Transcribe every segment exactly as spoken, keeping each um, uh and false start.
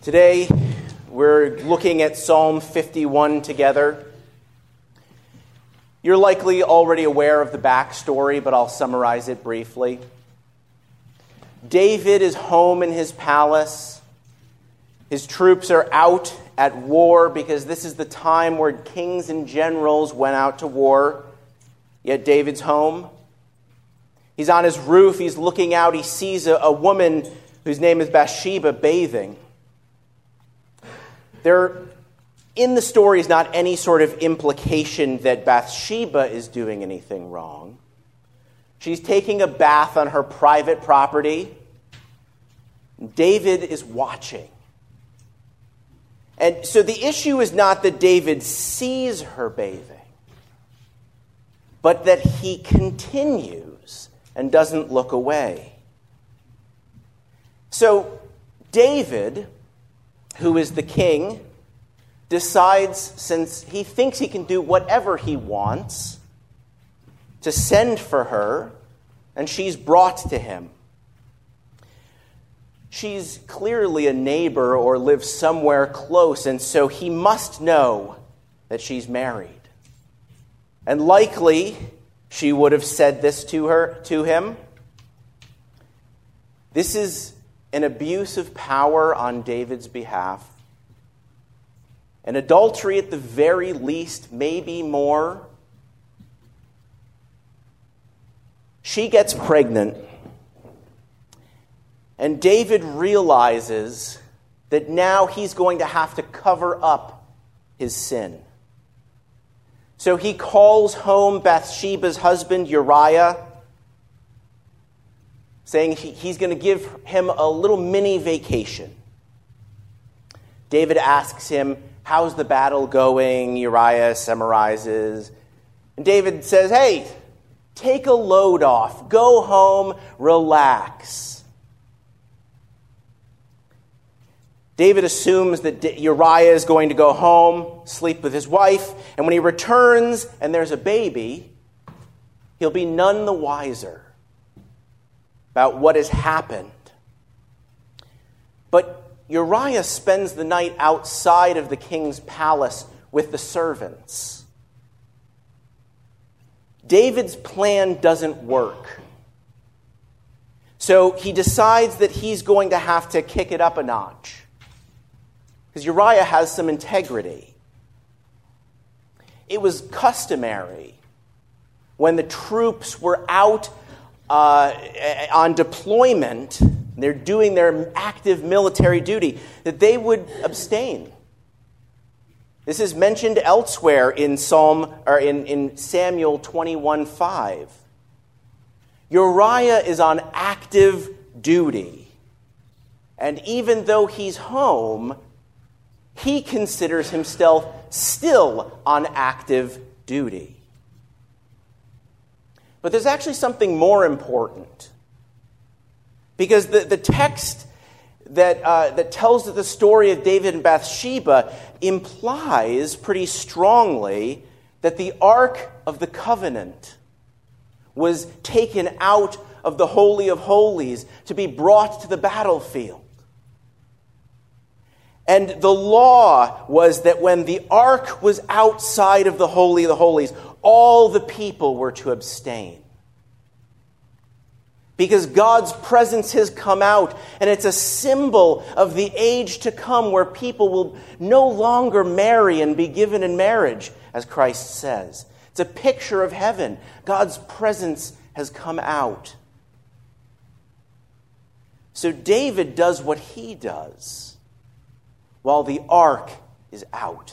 Today, we're looking at Psalm fifty-one together. You're likely already aware of the backstory, but I'll summarize it briefly. David is home in his palace. His troops are out at war because this is the time where kings and generals went out to war. Yet David's home. He's on his roof. He's looking out. He sees a, a woman whose name is Bathsheba bathing. There, in the story, is not any sort of implication that Bathsheba is doing anything wrong. She's taking a bath on her private property. David is watching. And so the issue is not that David sees her bathing, but that he continues and doesn't look away. So David, who is the king, decides, since he thinks he can do whatever he wants, to send for her, and she's brought to him. She's clearly a neighbor or lives somewhere close, and so he must know that she's married. And likely, she would have said this to her, to him. This is an abuse of power on David's behalf. An adultery at the very least, maybe more. She gets pregnant. And David realizes that now he's going to have to cover up his sin. So he calls home Bathsheba's husband, Uriah, saying he's going to give him a little mini vacation. David asks him, "How's the battle going?" Uriah summarizes. And David says, "Hey, take a load off. Go home, relax." David assumes that Uriah is going to go home, sleep with his wife, and when he returns and there's a baby, he'll be none the wiser about what has happened. But Uriah spends the night outside of the king's palace with the servants. David's plan doesn't work. So he decides that he's going to have to kick it up a notch, because Uriah has some integrity. It was customary when the troops were out uh, on deployment, they're doing their active military duty, that they would abstain. This is mentioned elsewhere in Psalm or in, in Samuel twenty-one five. Uriah is on active duty, and even though he's home, he considers himself still on active duty. But there's actually something more important. Because the, the text that, uh, that tells the story of David and Bathsheba implies pretty strongly that the Ark of the Covenant was taken out of the Holy of Holies to be brought to the battlefield. And the law was that when the ark was outside of the Holy of the Holies, all the people were to abstain. Because God's presence has come out, and it's a symbol of the age to come where people will no longer marry and be given in marriage, as Christ says. It's a picture of heaven. God's presence has come out. So David does what he does, while the ark is out.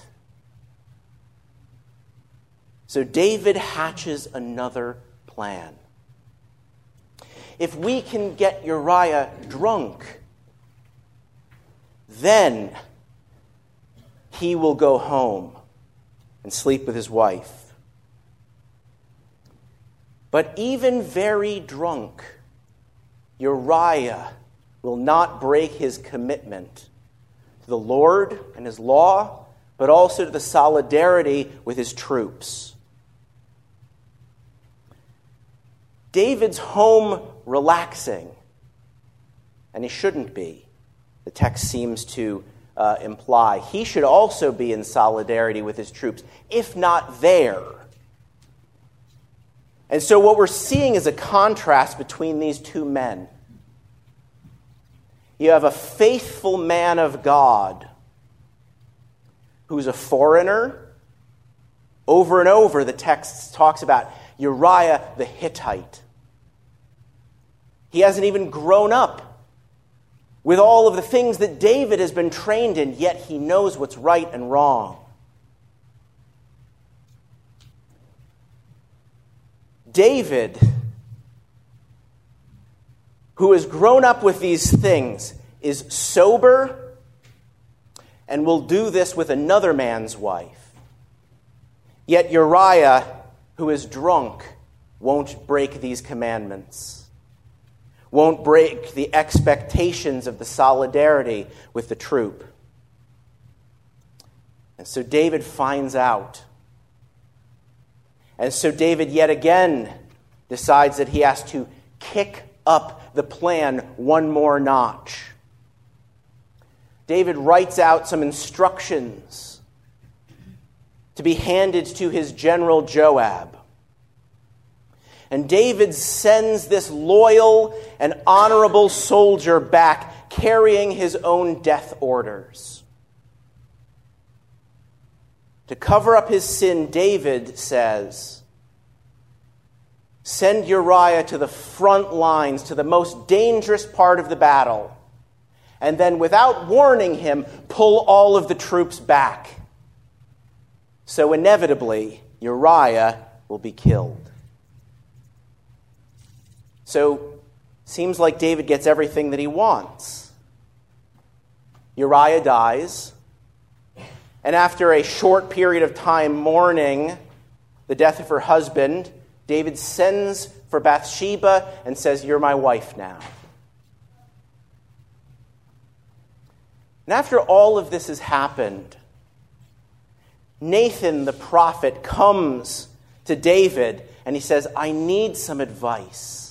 So David hatches another plan. If we can get Uriah drunk, then he will go home and sleep with his wife. But even very drunk, Uriah will not break his commitment to the Lord and his law, but also to the solidarity with his troops. David's home relaxing, and he shouldn't be. The text seems to uh, imply. He should also be in solidarity with his troops, if not there. And so what we're seeing is a contrast between these two men. You have a faithful man of God who's a foreigner. Over and over, the text talks about Uriah the Hittite. He hasn't even grown up with all of the things that David has been trained in, yet he knows what's right and wrong. David, who has grown up with these things, is sober and will do this with another man's wife. Yet Uriah, who is drunk, won't break these commandments, won't break the expectations of the solidarity with the troop. And so David finds out. And so David yet again decides that he has to kick up the plan one more notch. David writes out some instructions to be handed to his general Joab. And David sends this loyal and honorable soldier back, carrying his own death orders. To cover up his sin, David says, send Uriah to the front lines, to the most dangerous part of the battle, and then without warning him, pull all of the troops back. So inevitably, Uriah will be killed. So, seems like David gets everything that he wants. Uriah dies, and after a short period of time mourning the death of her husband, David sends for Bathsheba and says, "You're my wife now." And after all of this has happened, Nathan the prophet comes to David and he says, "I need some advice."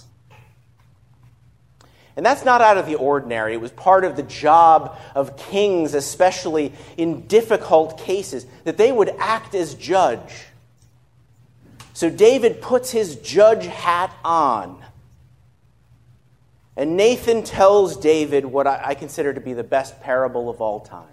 And that's not out of the ordinary. It was part of the job of kings, especially in difficult cases, that they would act as judge. So David puts his judge hat on. And Nathan tells David what I consider to be the best parable of all time.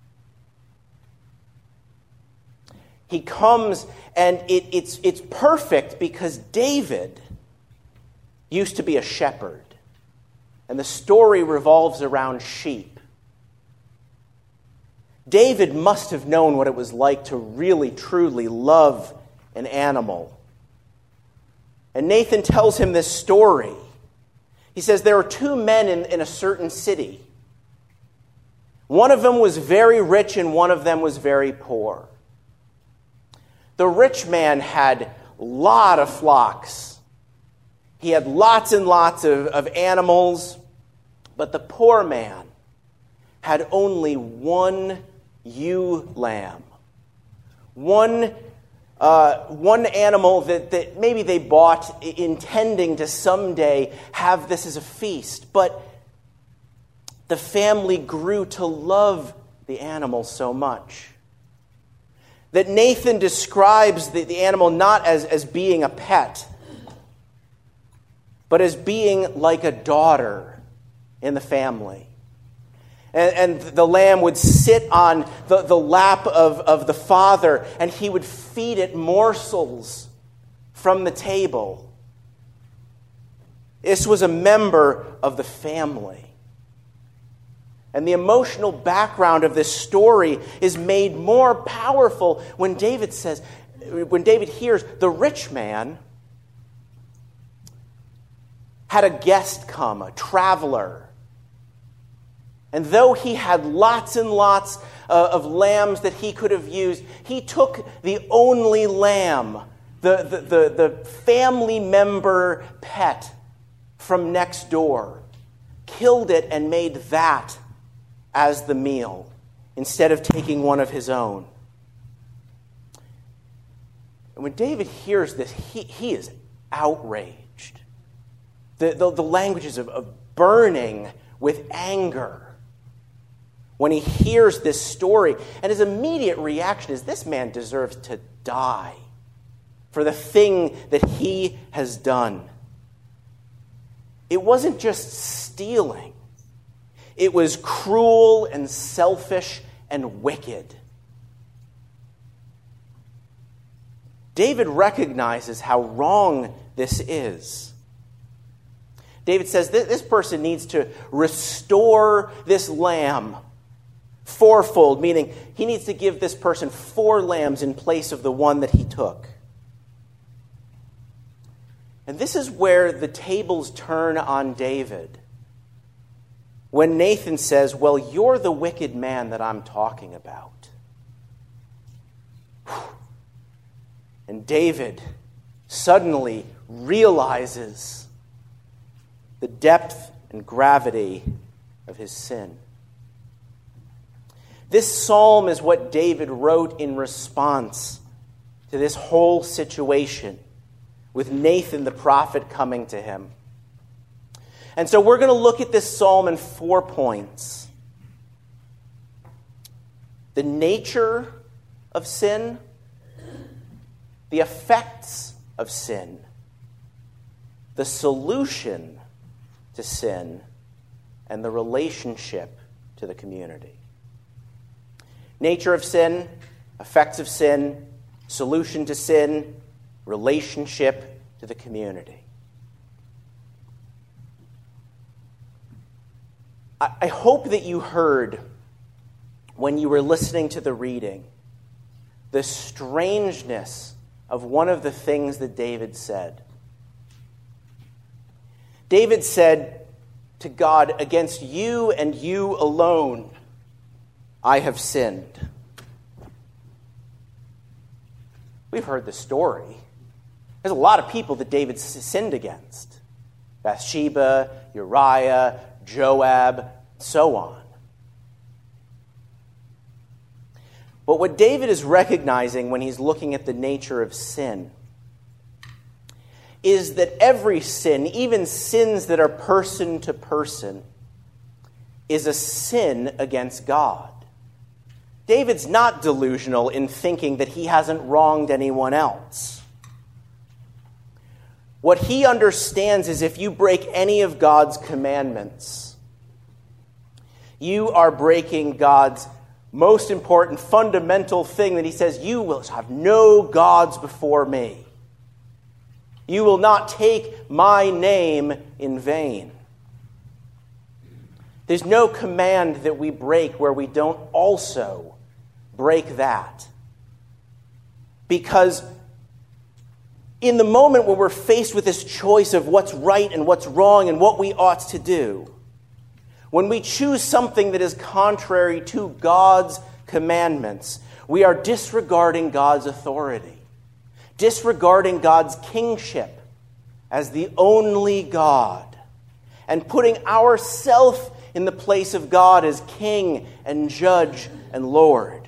He comes, and it, it's, it's perfect because David used to be a shepherd. And the story revolves around sheep. David must have known what it was like to really, truly love an animal. And Nathan tells him this story. He says there were two men in, in a certain city. One of them was very rich and one of them was very poor. The rich man had a lot of flocks. He had lots and lots of, of animals. But the poor man had only one ewe lamb. One, uh, one animal that, that maybe they bought intending to someday have this as a feast. But the family grew to love the animal so much that Nathan describes the, the animal not as, as being a pet, but as being like a daughter in the family. And, and the lamb would sit on the, the lap of, of the father, and he would feed it morsels from the table. This was a member of the family. And the emotional background of this story is made more powerful when David says, when David hears the rich man had a guest come, a traveler. And though he had lots and lots uh, of lambs that he could have used, he took the only lamb, the, the, the, the family member pet from next door, killed it and made that as the meal instead of taking one of his own. And when David hears this, he, he is outraged. The, the, the language is of, of burning with anger. when he hears this story. And his immediate reaction is, this man deserves to die for the thing that he has done. It wasn't just stealing. It was cruel and selfish and wicked. David recognizes how wrong this is. David says that this person needs to restore this lamb fourfold, meaning he needs to give this person four lambs in place of the one that he took. And this is where the tables turn on David. When Nathan says, well, you're the wicked man that I'm talking about. And David suddenly realizes the depth and gravity of his sin. This psalm is what David wrote in response to this whole situation with Nathan the prophet coming to him. And so we're going to look at this psalm in four points. The nature of sin, the effects of sin, the solution to sin, and the relationship to the community. Nature of sin, effects of sin, solution to sin, relationship to the community. I, I hope that you heard, when you were listening to the reading, the strangeness of one of the things that David said. David said to God, against you and you alone I have sinned. We've heard the story. There's a lot of people that David sinned against. Bathsheba, Uriah, Joab, so on. But what David is recognizing when he's looking at the nature of sin is that every sin, even sins that are person to person, is a sin against God. David's not delusional in thinking that he hasn't wronged anyone else. What he understands is if you break any of God's commandments, you are breaking God's most important, fundamental thing that he says, you will have no gods before me. You will not take my name in vain. There's no command that we break where we don't also break that. Because in the moment when we're faced with this choice of what's right and what's wrong and what we ought to do, when we choose something that is contrary to God's commandments, we are disregarding God's authority, disregarding God's kingship as the only God, and putting ourselves in the place of God as king and judge and Lord.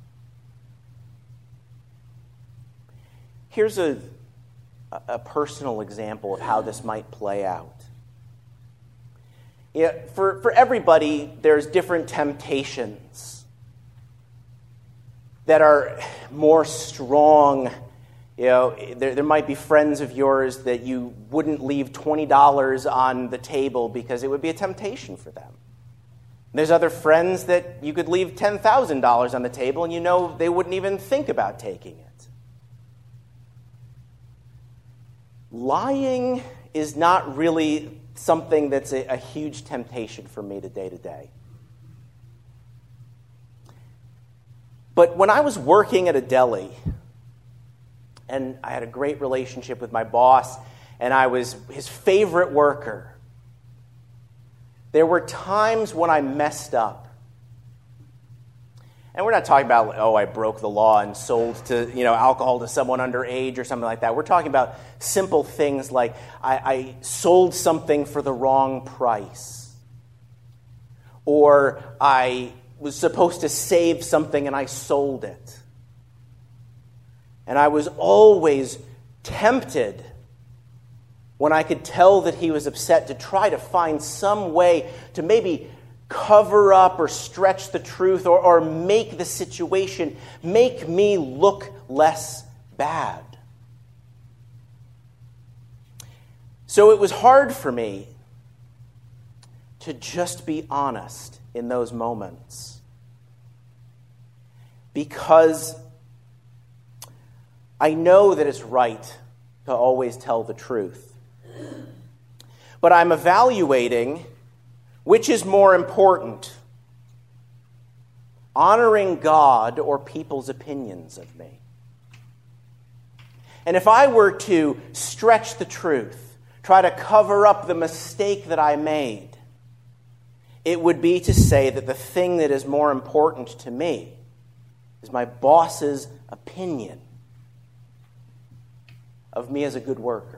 Here's a, a personal example of how this might play out. Yeah, for, for everybody, there's different temptations that are more strong. You know, there, there might be friends of yours that you wouldn't leave twenty dollars on the table because it would be a temptation for them. There's other friends that you could leave ten thousand dollars on the table and you know they wouldn't even think about taking it. Lying is not really something that's a, a huge temptation for me to day to day. But when I was working at a deli, and I had a great relationship with my boss, and I was his favorite worker, there were times when I messed up. And we're not talking about, oh, I broke the law and sold to, you know, alcohol to someone underage or something like that. We're talking about simple things like I, I sold something for the wrong price. Or I was supposed to save something and I sold it. And I was always tempted, when I could tell that he was upset, to try to find some way to maybe cover up or stretch the truth or, or make the situation, make me look less bad. So it was hard for me to just be honest in those moments, because I know that it's right to always tell the truth. But I'm evaluating which is more important, honoring God or people's opinions of me. And if I were to stretch the truth, try to cover up the mistake that I made, it would be to say that the thing that is more important to me is my boss's opinion of me as a good worker.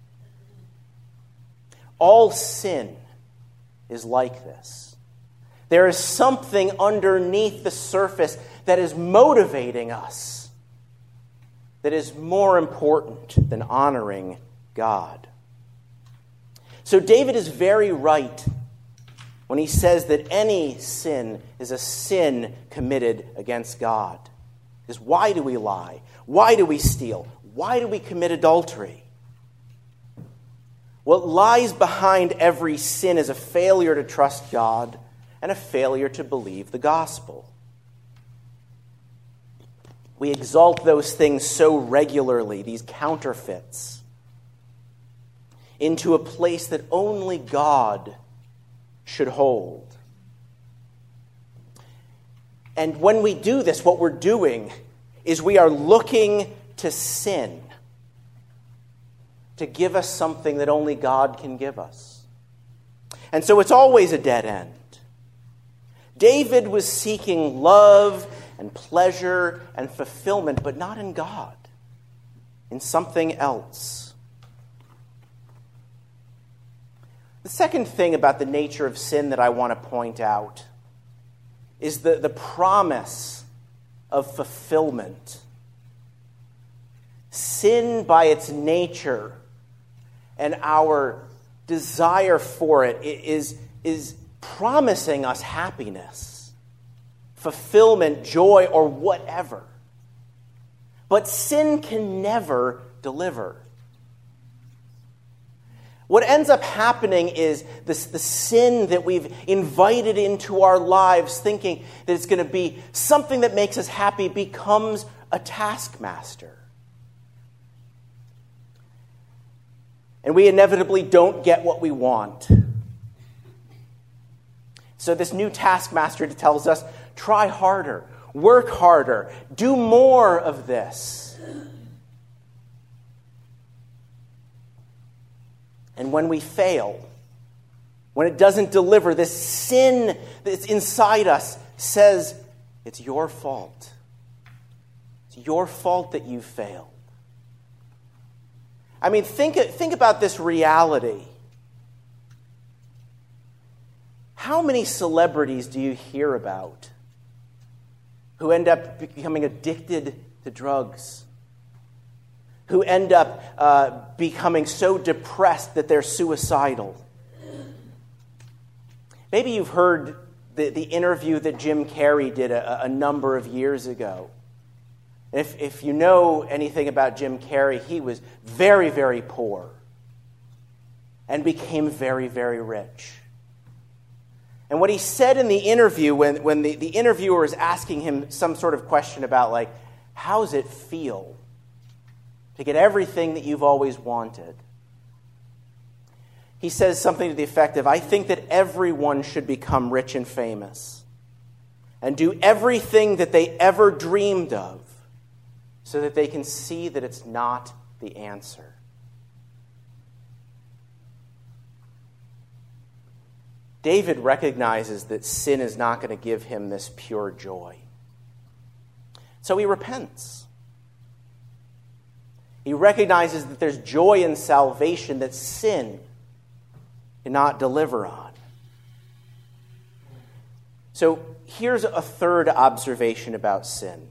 All sin is like this. There is something underneath the surface that is motivating us, that is more important than honoring God. So David is very right when he says that any sin is a sin committed against God. Because why do we lie? Why do we steal? Why do we commit adultery? What lies behind every sin is a failure to trust God and a failure to believe the gospel. We exalt those things so regularly, these counterfeits, into a place that only God should hold. And when we do this, what we're doing is we are looking to sin to give us something that only God can give us. And so it's always a dead end. David was seeking love and pleasure and fulfillment, but not in God, in something else. The second thing about the nature of sin that I want to point out is the, the promise of fulfillment. Sin, by its nature and our desire for it, is, is promising us happiness, fulfillment, joy, or whatever. But sin can never deliver. What ends up happening is this, the sin that we've invited into our lives, thinking that it's going to be something that makes us happy, becomes a taskmaster. And we inevitably don't get what we want. So this new taskmaster tells us, try harder, work harder, do more of this. And when we fail, when it doesn't deliver, this sin that's inside us says, it's your fault. It's your fault that you failed. I mean, think, think about this reality. How many celebrities do you hear about who end up becoming addicted to drugs? Who end up uh, becoming so depressed that they're suicidal? Maybe you've heard the, the interview that Jim Carrey did a, a number of years ago. If, if you know anything about Jim Carrey, he was very, very poor and became very, very rich. And what he said in the interview, when, when the, the interviewer was asking him some sort of question about, like, how's it feel to get everything that you've always wanted? He says something to the effect of, I think that everyone should become rich and famous and do everything that they ever dreamed of, so that they can see that it's not the answer. David recognizes that sin is not going to give him this pure joy. So he repents. He recognizes that there's joy in salvation that sin cannot deliver on. So here's a third observation about sin.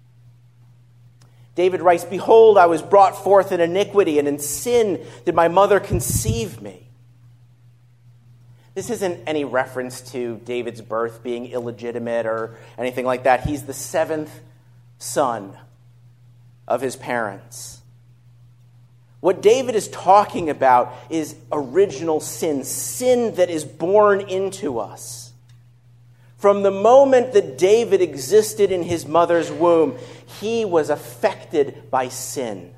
David writes, behold, I was brought forth in iniquity, and in sin did my mother conceive me. This isn't any reference to David's birth being illegitimate or anything like that. He's the seventh son of his parents. What David is talking about is original sin, sin that is born into us. From the moment that David existed in his mother's womb, he was affected by sin.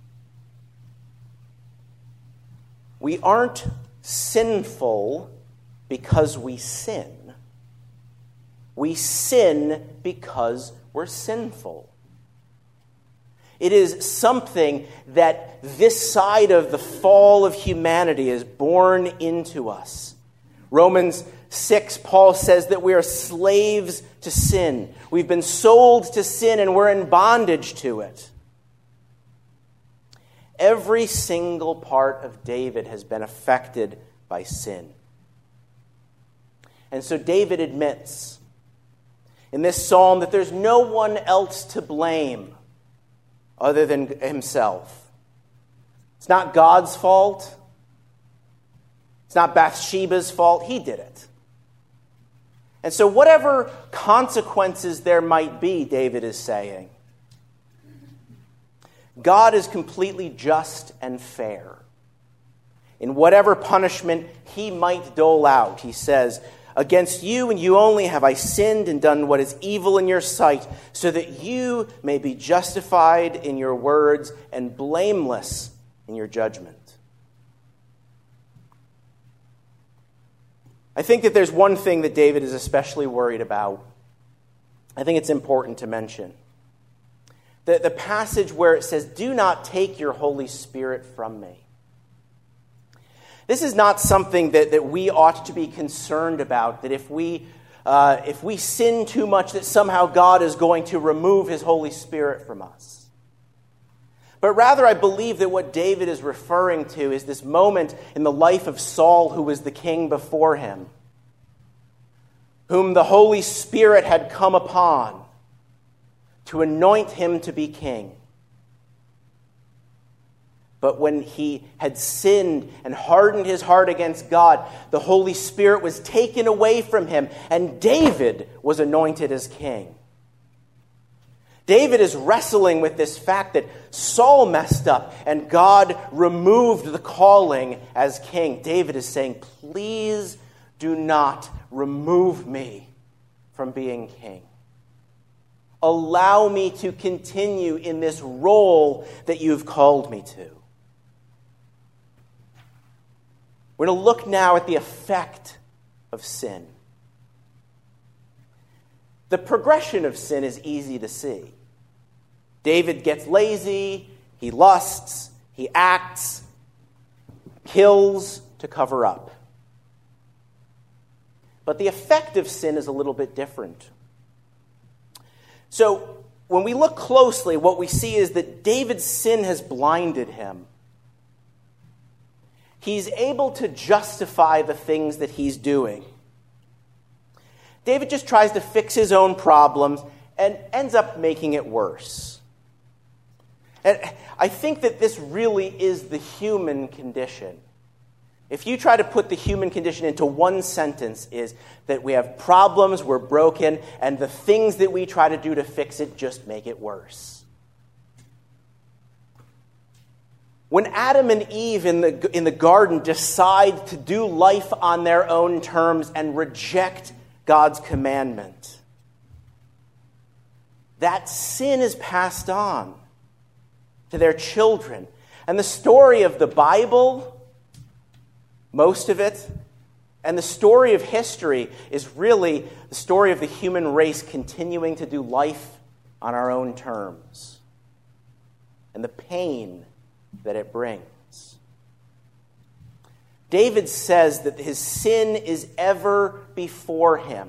We aren't sinful because we sin. We sin because we're sinful. It is something that this side of the fall of humanity is born into us. Romans six, Paul says that we are slaves to sin. We've been sold to sin and we're in bondage to it. Every single part of David has been affected by sin. And so David admits in this psalm that there's no one else to blame other than himself. It's not God's fault. It's not Bathsheba's fault. He did it. And so whatever consequences there might be, David is saying, God is completely just and fair. In whatever punishment he might dole out, he says, against you and you only have I sinned and done what is evil in your sight, so that you may be justified in your words and blameless in your judgment. I think that there's one thing that David is especially worried about. I think it's important to mention. The, the passage where it says, do not take your Holy Spirit from me. This is not something that, that we ought to be concerned about, that if we, uh, if we sin too much, that somehow God is going to remove his Holy Spirit from us. But rather, I believe that what David is referring to is this moment in the life of Saul, who was the king before him, whom the Holy Spirit had come upon to anoint him to be king. But when he had sinned and hardened his heart against God, the Holy Spirit was taken away from him, and David was anointed as king. David is wrestling with this fact that Saul messed up and God removed the calling as king. David is saying, please do not remove me from being king. Allow me to continue in this role that you've called me to. We're going to look now at the effect of sin. The progression of sin is easy to see. David gets lazy, he lusts, he acts, kills to cover up. But the effect of sin is a little bit different. So, when we look closely, what we see is that David's sin has blinded him. He's able to justify the things that he's doing. David just tries to fix his own problems and ends up making it worse. And I think that this really is the human condition. If you try to put the human condition into one sentence, is that we have problems, we're broken, and the things that we try to do to fix it just make it worse. When Adam and Eve in the, in the garden decide to do life on their own terms and reject God's commandment, that sin is passed on to their children. And the story of the Bible, most of it, and the story of history is really the story of the human race continuing to do life on our own terms and the pain that it brings. David says that his sin is ever before him.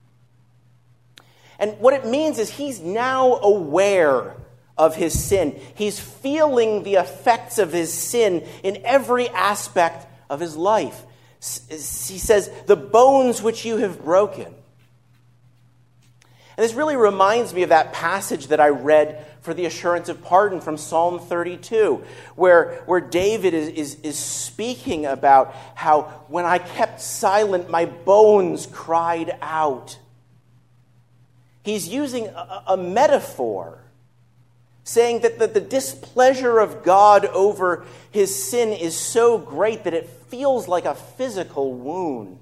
And what it means is he's now aware of his sin. He's feeling the effects of his sin in every aspect of his life. He says, the bones which you have broken. And this really reminds me of that passage that I read for the assurance of pardon from Psalm thirty-two, where, where David is, is, is speaking about how when I kept silent, my bones cried out. He's using a, a metaphor, saying that the, the displeasure of God over his sin is so great that it feels like a physical wound.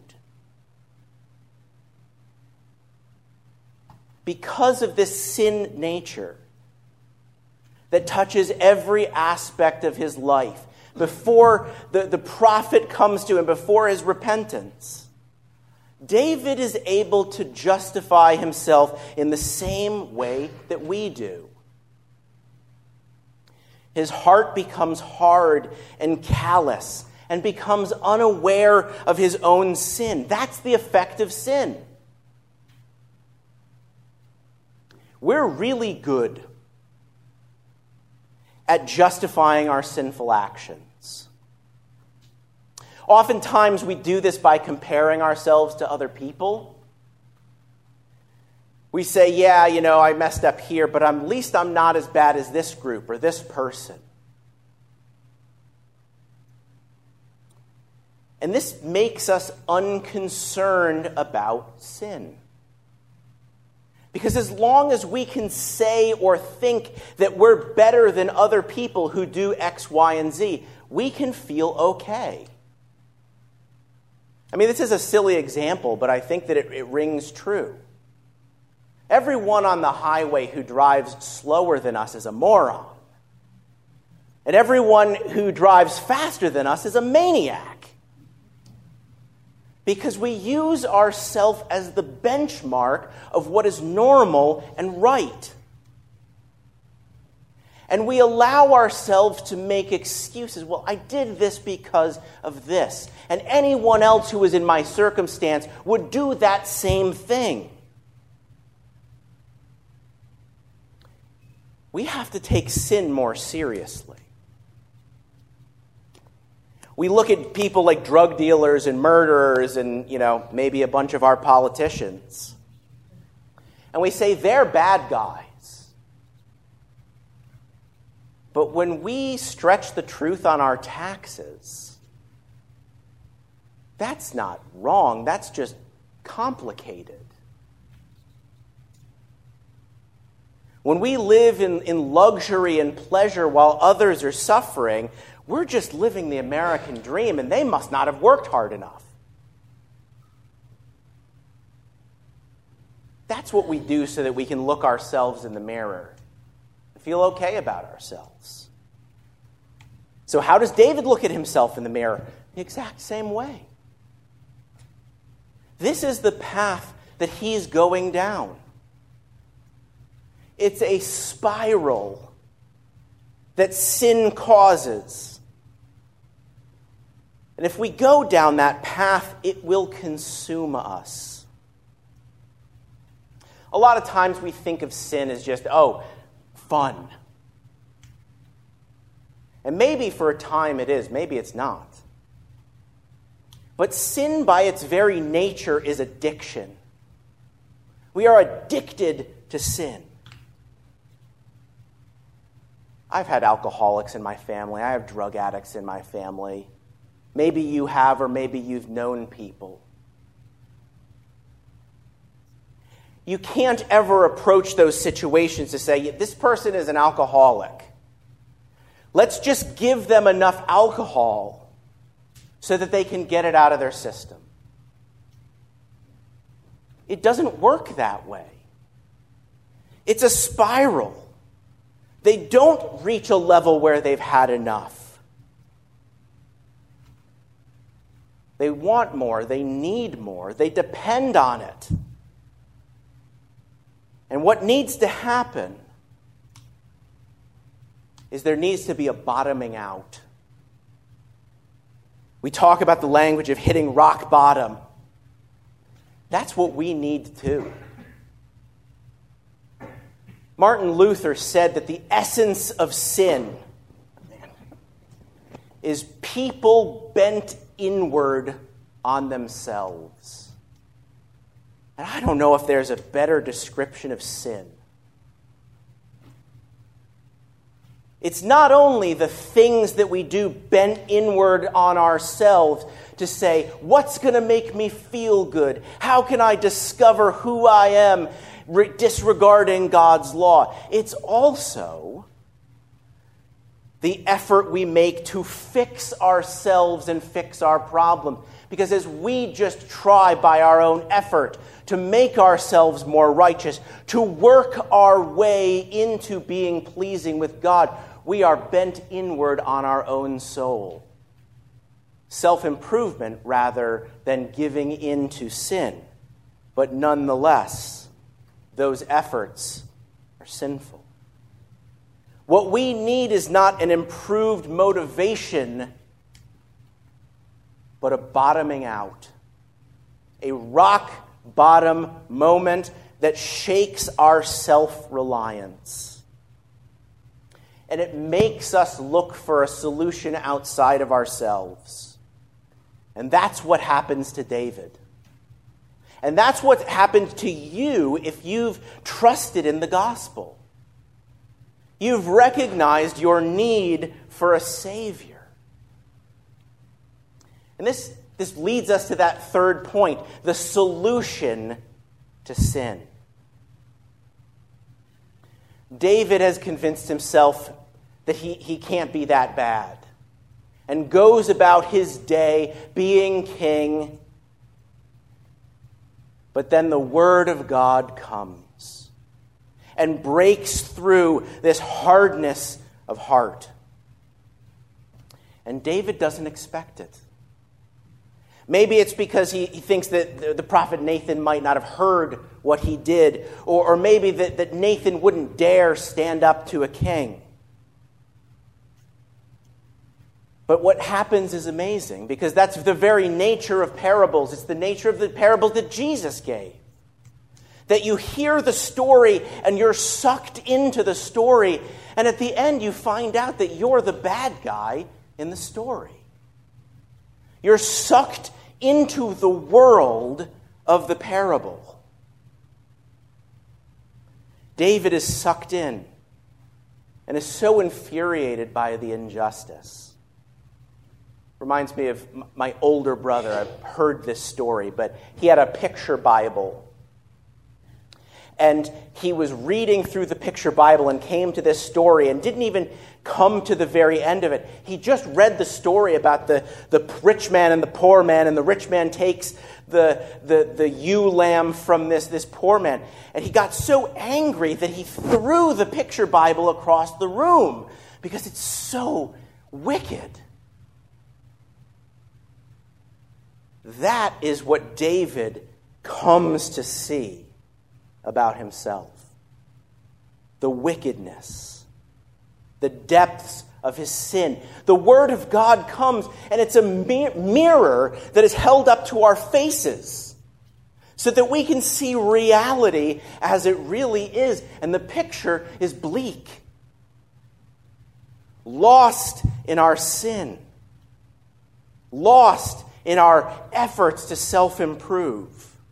Because of this sin nature that touches every aspect of his life, before the, the prophet comes to him, before his repentance, David is able to justify himself in the same way that we do. His heart becomes hard and callous and becomes unaware of his own sin. That's the effect of sin. We're really good at justifying our sinful actions. Oftentimes we do this by comparing ourselves to other people. We say, yeah, you know, I messed up here, but I'm, at least I'm not as bad as this group or this person. And this makes us unconcerned about sin. Because as long as we can say or think that we're better than other people who do X, Y, and Z, we can feel okay. I mean, this is a silly example, but I think that it, it rings true. Everyone on the highway who drives slower than us is a moron. And everyone who drives faster than us is a maniac. Because we use ourselves as the benchmark of what is normal and right. And we allow ourselves to make excuses. Well, I did this because of this. And anyone else who was in my circumstance would do that same thing. We have to take sin more seriously. We look at people like drug dealers and murderers and, you know, maybe a bunch of our politicians. And we say they're bad guys. But when we stretch the truth on our taxes, that's not wrong. That's just complicated. When we live in, in luxury and pleasure while others are suffering, we're just living the American dream, and they must not have worked hard enough. That's what we do so that we can look ourselves in the mirror and feel okay about ourselves. So how does David look at himself in the mirror? The exact same way. This is the path that he's going down. It's a spiral that sin causes. And if we go down that path, it will consume us. A lot of times we think of sin as just, oh, fun. And maybe for a time it is, maybe it's not. But sin by its very nature is addiction. We are addicted to sin. I've had alcoholics in my family. I have drug addicts in my family. Maybe you have, or maybe you've known people. You can't ever approach those situations to say, this person is an alcoholic. Let's just give them enough alcohol so that they can get it out of their system. It doesn't work that way. It's a spiral. They don't reach a level where they've had enough. They want more. They need more. They depend on it. And what needs to happen is there needs to be a bottoming out. We talk about the language of hitting rock bottom. That's what we need too. Martin Luther said that the essence of sin is people bent inward on themselves. And I don't know if there's a better description of sin. It's not only the things that we do bent inward on ourselves to say, what's going to make me feel good? How can I discover who I am disregarding God's law? It's also the effort we make to fix ourselves and fix our problem. Because as we just try by our own effort to make ourselves more righteous, to work our way into being pleasing with God, we are bent inward on our own soul. Self-improvement rather than giving in to sin. But nonetheless, those efforts are sinful. What we need is not an improved motivation, but a bottoming out. A rock bottom moment that shakes our self-reliance. And it makes us look for a solution outside of ourselves. And that's what happens to David. And that's what happened to you if you've trusted in the gospel. You've recognized your need for a Savior. And this, this leads us to that third point, the solution to sin. David has convinced himself that he, he can't be that bad and goes about his day being king. But then the word of God comes and breaks through this hardness of heart. And David doesn't expect it. Maybe it's because he, he thinks that the, the prophet Nathan might not have heard what he did, or, or maybe that, that Nathan wouldn't dare stand up to a king. But what happens is amazing, because that's the very nature of parables. It's the nature of the parable that Jesus gave. That you hear the story and you're sucked into the story, and at the end you find out that you're the bad guy in the story. You're sucked into the world of the parable. David is sucked in and is so infuriated by the injustice. Reminds me of my older brother. I've heard this story, but he had a picture Bible. And he was reading through the picture Bible and came to this story and didn't even come to the very end of it. He just read the story about the, the rich man and the poor man, and the rich man takes the, the, the ewe lamb from this, this poor man. And he got so angry that he threw the picture Bible across the room because it's so wicked. That is what David comes to see about himself. The wickedness, the depths of his sin. The Word of God comes, and it's a mirror that is held up to our faces so that we can see reality as it really is. And the picture is bleak. Lost in our sin. Lost in our efforts to self-improve.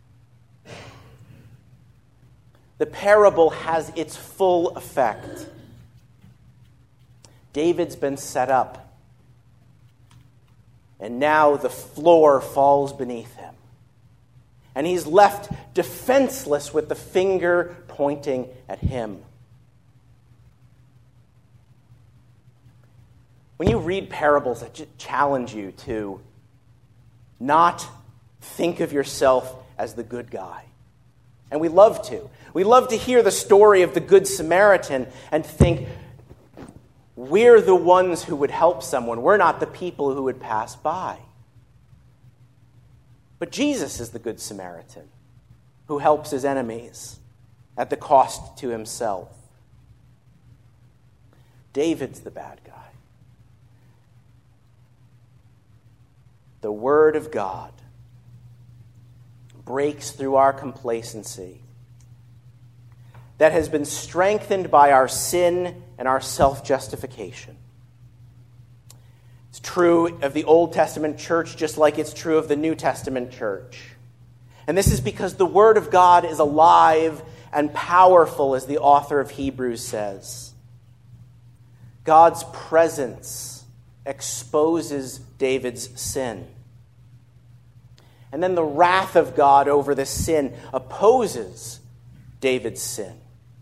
The parable has its full effect. David's been set up, and now the floor falls beneath him. And he's left defenseless with the finger pointing at him. When you read parables that challenge you to not think of yourself as the good guy, and we love to. We love to hear the story of the Good Samaritan and think, we're the ones who would help someone. We're not the people who would pass by. But Jesus is the Good Samaritan who helps his enemies at the cost to himself. David's the bad guy. The Word of God breaks through our complacency that has been strengthened by our sin and our self-justification. It's true of the Old Testament church just like it's true of the New Testament church. And this is because the Word of God is alive and powerful, as the author of Hebrews says. God's presence exposes David's sin. And then the wrath of God over this sin opposes David's sin.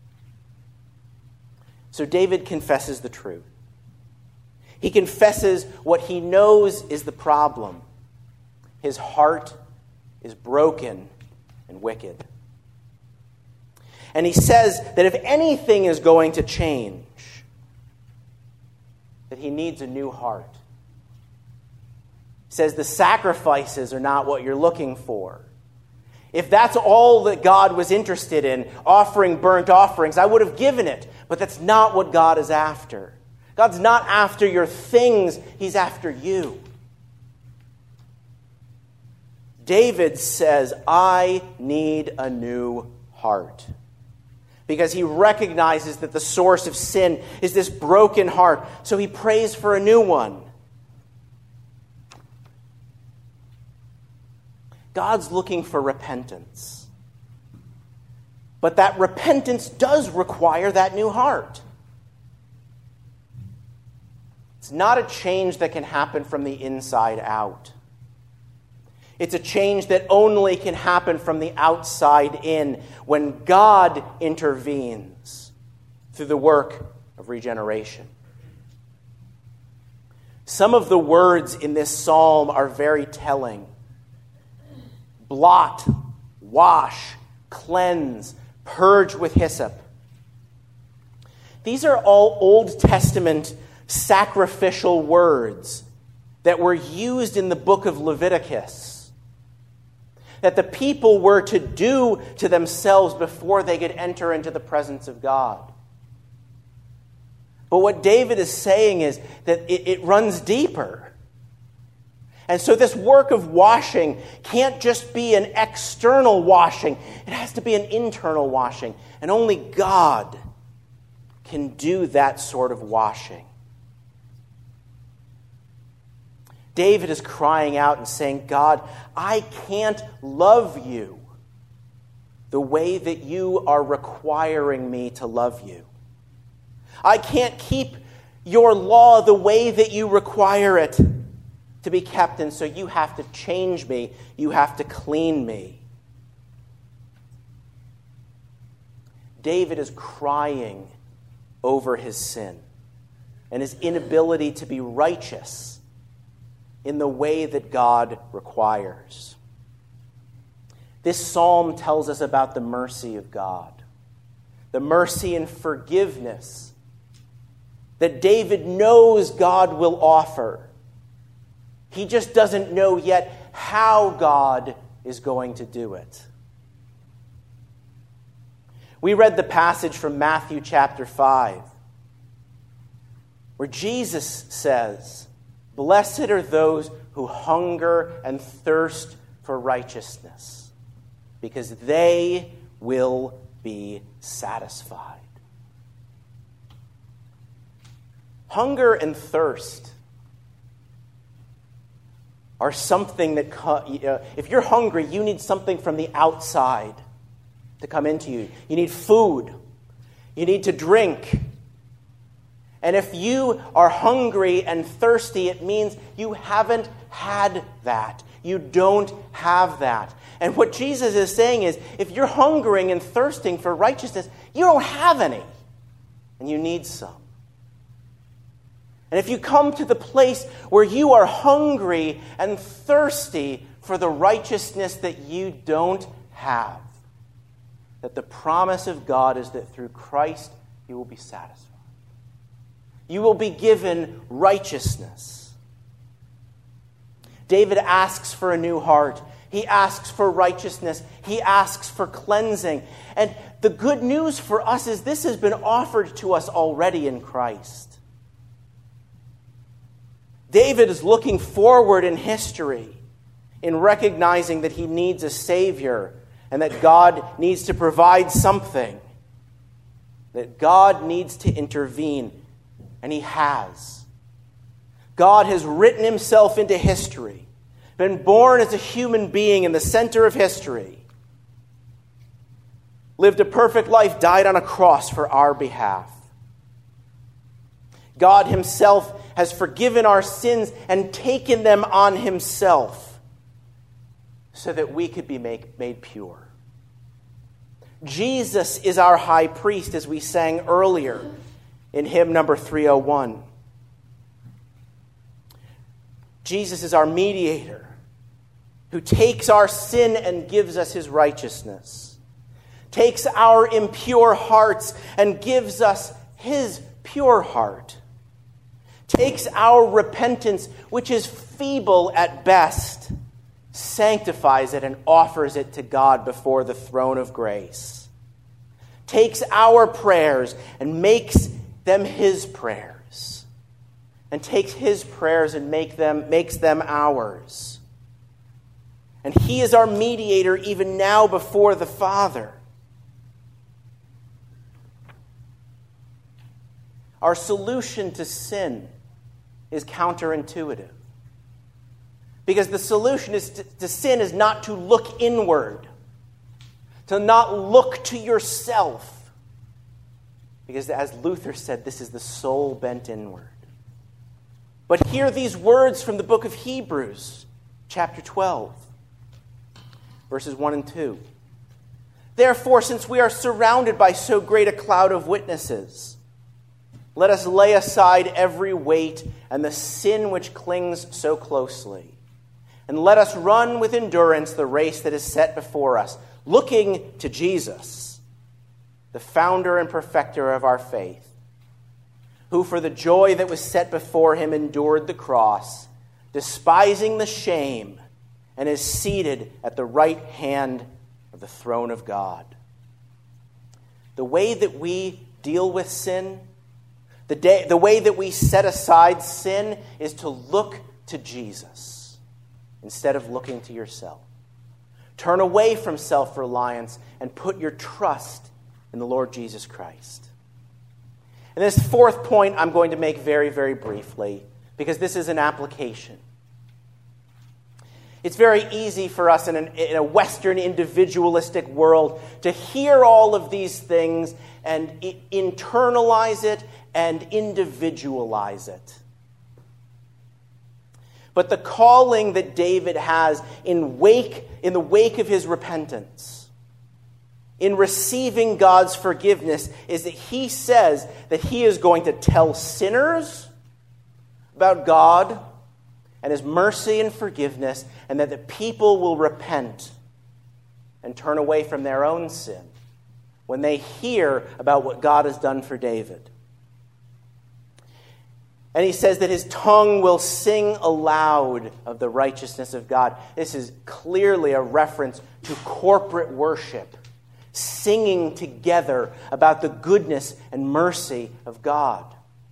So David confesses the truth. He confesses what he knows is the problem. His heart is broken and wicked. And he says that if anything is going to change, that he needs a new heart. He says the sacrifices are not what you're looking for. If that's all that God was interested in, offering burnt offerings, I would have given it. But that's not what God is after. God's not after your things, he's after you. David says, I need a new heart. Because he recognizes that the source of sin is this broken heart. So he prays for a new one. God's looking for repentance. But that repentance does require that new heart. It's not a change that can happen from the inside out. It's a change that only can happen from the outside in when God intervenes through the work of regeneration. Some of the words in this psalm are very telling. Blot, wash, cleanse, purge with hyssop. These are all Old Testament sacrificial words that were used in the book of Leviticus, that the people were to do to themselves before they could enter into the presence of God. But what David is saying is that it, it runs deeper. And so this work of washing can't just be an external washing. It has to be an internal washing. And only God can do that sort of washing. David is crying out and saying, God, I can't love you the way that you are requiring me to love you. I can't keep your law the way that you require it to be kept, and so you have to change me. You have to clean me. David is crying over his sin and his inability to be righteous in the way that God requires. This psalm tells us about the mercy of God, the mercy and forgiveness that David knows God will offer. He just doesn't know yet how God is going to do it. We read the passage from Matthew chapter five, where Jesus says, "Blessed are those who hunger and thirst for righteousness, because they will be satisfied." Hunger and thirst are something that, uh, if you're hungry, you need something from the outside to come into you. You need food. You need to drink. And if you are hungry and thirsty, it means you haven't had that. You don't have that. And what Jesus is saying is, if you're hungering and thirsting for righteousness, you don't have any. And you need some. And if you come to the place where you are hungry and thirsty for the righteousness that you don't have, that the promise of God is that through Christ you will be satisfied. You will be given righteousness. David asks for a new heart. He asks for righteousness. He asks for cleansing. And the good news for us is this has been offered to us already in Christ. David is looking forward in history in recognizing that he needs a Savior and that God needs to provide something, that God needs to intervene, and he has. God has written himself into history, been born as a human being in the center of history, lived a perfect life, died on a cross for our behalf. God himself has forgiven our sins and taken them on himself so that we could be make, made pure. Jesus is our high priest, as we sang earlier in hymn number three oh one. Jesus is our mediator who takes our sin and gives us his righteousness, takes our impure hearts and gives us his pure heart, takes our repentance, which is feeble at best, sanctifies it and offers it to God before the throne of grace, takes our prayers and makes them his prayers, and takes his prayers and make them, makes them ours. And he is our mediator even now before the Father. Our solution to sin is counterintuitive. Because the solution is to, to sin is not to look inward, to not look to yourself. Because as Luther said, this is the soul bent inward. But hear these words from the book of Hebrews, chapter twelve, verses one and two. Therefore, since we are surrounded by so great a cloud of witnesses, let us lay aside every weight and the sin which clings so closely. And let us run with endurance the race that is set before us, looking to Jesus, the founder and perfecter of our faith, who for the joy that was set before him endured the cross, despising the shame, and is seated at the right hand of the throne of God. The way that we deal with sin, the, day, the way that we set aside sin, is to look to Jesus instead of looking to yourself. Turn away from self-reliance and put your trust in the Lord Jesus Christ. And this fourth point I'm going to make very, very briefly, because this is an application. It's very easy for us in, an, in a Western individualistic world to hear all of these things and internalize it and individualize it. But the calling that David has in wake in the wake of his repentance, in receiving God's forgiveness, is that he says that he is going to tell sinners about God and his mercy and forgiveness, and that the people will repent and turn away from their own sin when they hear about what God has done for David. And he says that his tongue will sing aloud of the righteousness of God. This is clearly a reference to corporate worship, singing together about the goodness and mercy of God.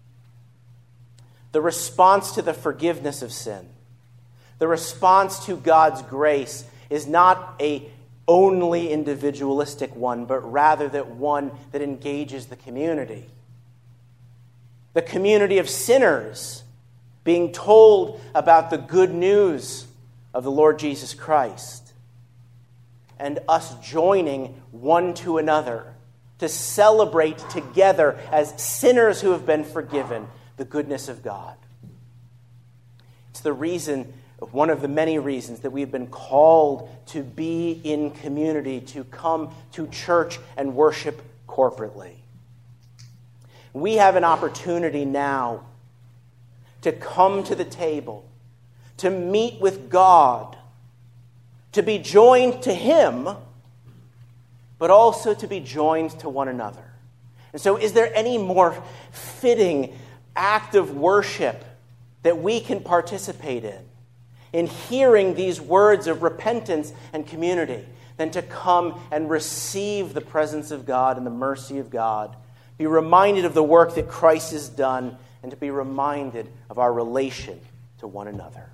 The response to the forgiveness of sin, the response to God's grace is not a only individualistic one, but rather that one that engages the community. The community of sinners being told about the good news of the Lord Jesus Christ, and us joining one to another to celebrate together as sinners who have been forgiven the goodness of God. It's the reason, one of the many reasons, that we've been called to be in community, to come to church and worship corporately. We have an opportunity now to come to the table, to meet with God, to be joined to him, but also to be joined to one another. And so is there any more fitting act of worship that we can participate in, in hearing these words of repentance and community, than to come and receive the presence of God and the mercy of God, be reminded of the work that Christ has done, and to be reminded of our relation to one another.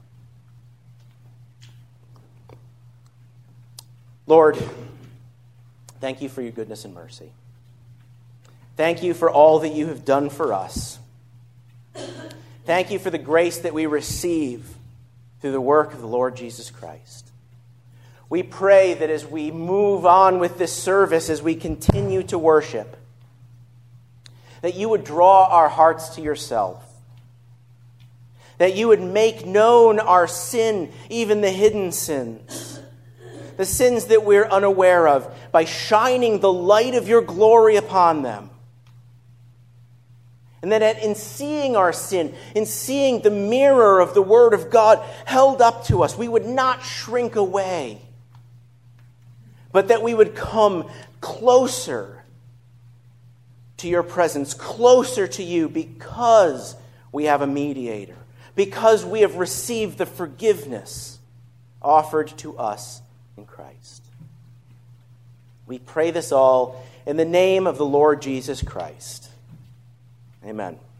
Lord, thank you for your goodness and mercy. Thank you for all that you have done for us. Thank you for the grace that we receive through the work of the Lord Jesus Christ. We pray that as we move on with this service, as we continue to worship, that you would draw our hearts to yourself, that you would make known our sin, even the hidden sins, the sins that we're unaware of, by shining the light of your glory upon them. And that in seeing our sin, in seeing the mirror of the Word of God held up to us, we would not shrink away, but that we would come closer to your presence, closer to you, because we have a mediator, because we have received the forgiveness offered to us in Christ. We pray this all in the name of the Lord Jesus Christ. Amen.